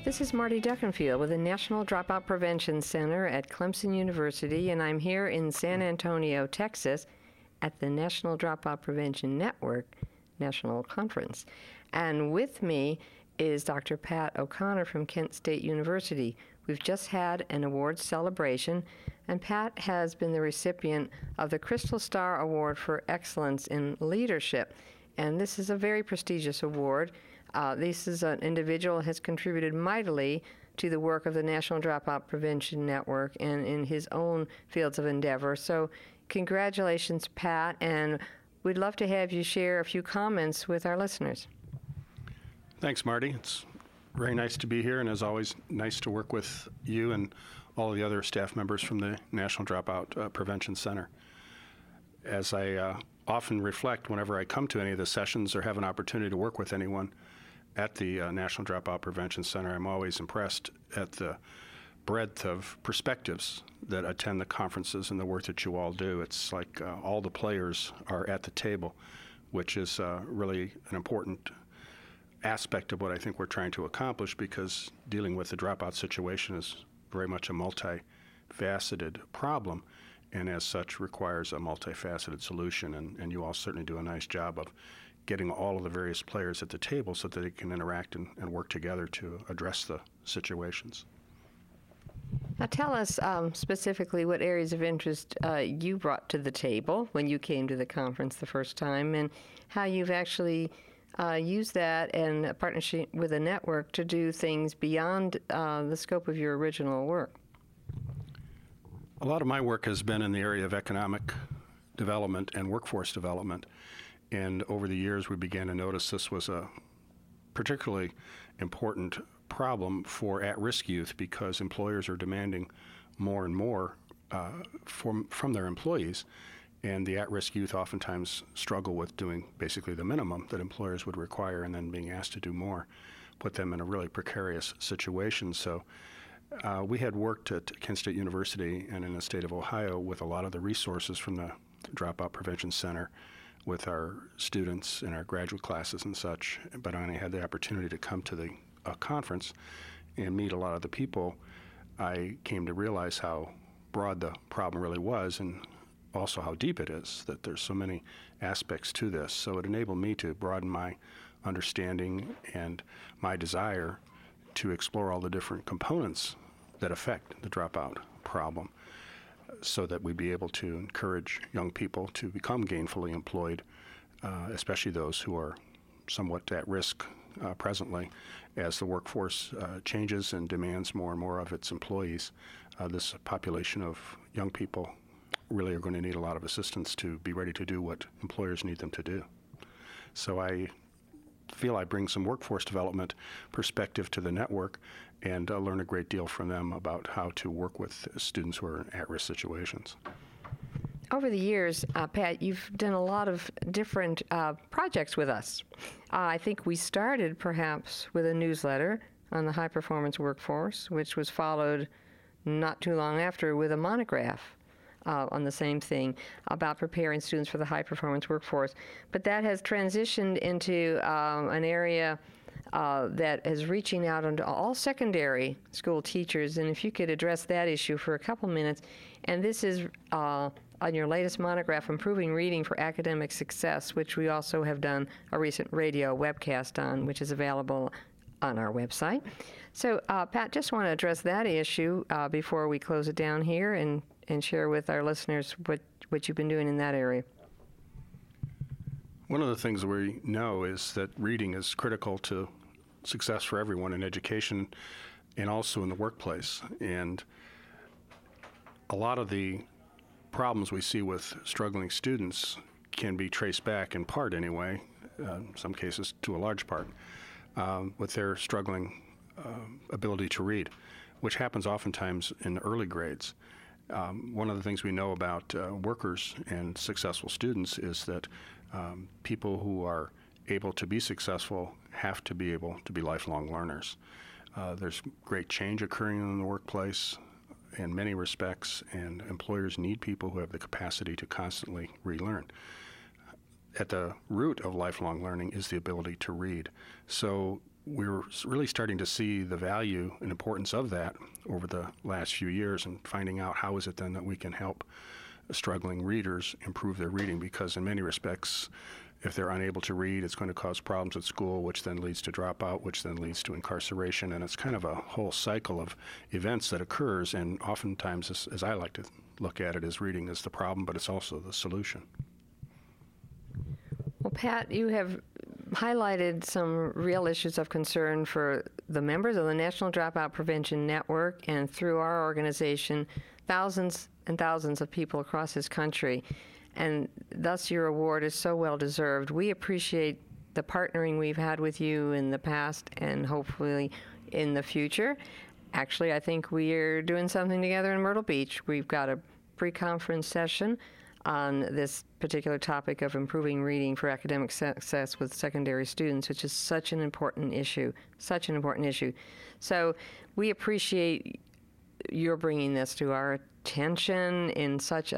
This is Marty Duckenfield with the National Dropout Prevention Center at Clemson University, and I'm here in San Antonio, Texas, at the National Dropout Prevention Network National Conference. And with me is Dr. Pat O'Connor from Kent State University. We've just had an awards celebration, and Pat has been the recipient of the Crystal Star Award for Excellence in Leadership. And this is a very prestigious award. This is an individual who has contributed mightily to the work of the National Dropout Prevention Network and in his own fields of endeavor. So congratulations, Pat, and we'd love to have you share a few comments with our listeners. Thanks, Marty. It's very nice to be here, and as always, nice to work with you and all the other staff members from the National Dropout Prevention Center. As I often reflect whenever I come to any of the sessions or have an opportunity to work with anyone at the National Dropout Prevention Center, I'm always impressed at the breadth of perspectives that attend the conferences and the work that you all do. It's like all the players are at the table, which is really an important aspect of what I think we're trying to accomplish, because dealing with the dropout situation is very much a multifaceted problem, and as such requires a multifaceted solution, and you all certainly do a nice job of getting all of the various players at the table so that they can interact and work together to address the situations. Now tell us specifically what areas of interest you brought to the table when you came to the conference the first time, and how you've actually used that in a partnership with a network to do things beyond the scope of your original work. A lot of my work has been in the area of economic development and workforce development. And over the years, we began to notice this was a particularly important problem for at-risk youth, because employers are demanding more and more from their employees. And the at-risk youth oftentimes struggle with doing basically the minimum that employers would require, and then being asked to do more put them in a really precarious situation. So we had worked at Kent State University and in the state of Ohio with a lot of the resources from the Dropout Prevention Center with our students in our graduate classes and such. But when I had the opportunity to come to the conference and meet a lot of the people, I came to realize how broad the problem really was, and also how deep it is, that there's so many aspects to this. So it enabled me to broaden my understanding and my desire to explore all the different components that affect the dropout problem, so that we'd be able to encourage young people to become gainfully employed, especially those who are somewhat at risk presently. As the workforce changes and demands more and more of its employees, this population of young people really are going to need a lot of assistance to be ready to do what employers need them to do. So I feel I bring some workforce development perspective to the network, and learn a great deal from them about how to work with students who are in at-risk situations. Over the years, Pat, you've done a lot of different projects with us. I think we started perhaps with a newsletter on the high-performance workforce, which was followed not too long after with a monograph on the same thing about preparing students for the high-performance workforce. But that has transitioned into an area that is reaching out into all secondary school teachers, and if you could address that issue for a couple minutes. And this is on your latest monograph, Improving Reading for Academic Success, which we also have done a recent radio webcast on, which is available on our website. So, Pat, just want to address that issue before we close it down here, and share with our listeners what you've been doing in that area. One of the things we know is that reading is critical to success for everyone in education and also in the workplace. And a lot of the problems we see with struggling students can be traced back, in part anyway, in some cases to a large part, with their struggling ability to read, which happens oftentimes in the early grades. One of the things we know about workers and successful students is that people who are able to be successful have to be able to be lifelong learners. There's great change occurring in the workplace in many respects, and employers need people who have the capacity to constantly relearn. At the root of lifelong learning is the ability to read. So we were really starting to see the value and importance of that over the last few years, and finding out how is it then that we can help struggling readers improve their reading, because in many respects, if they're unable to read, it's going to cause problems at school, which then leads to dropout, which then leads to incarceration, and it's kind of a whole cycle of events that occurs, and oftentimes, as I like to look at it, as reading is the problem, but it's also the solution. Well, Pat, you have highlighted some real issues of concern for the members of the National Dropout Prevention Network, and through our organization, thousands and thousands of people across this country. And thus your award is so well deserved. We appreciate the partnering we've had with you in the past and hopefully in the future. Actually, I think we're doing something together in Myrtle Beach. We've got a pre-conference session on this particular topic of improving reading for academic success with secondary students, which is such an important issue, such an important issue. So we appreciate your bringing this to our attention in such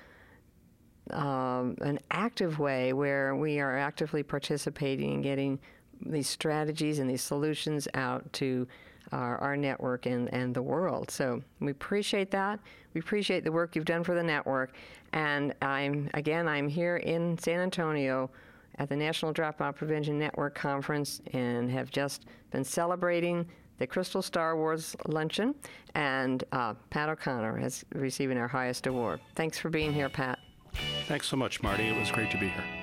an active way, where we are actively participating in getting these strategies and these solutions out to our network and the world. So we appreciate that. We appreciate the work you've done for the network. And I'm here in San Antonio at the National Dropout Prevention Network Conference, and have just been celebrating the Crystal Star Awards luncheon, and Pat O'Connor is receiving our highest award. Thanks for being here, Pat. Thanks so much, Marty. It was great to be here.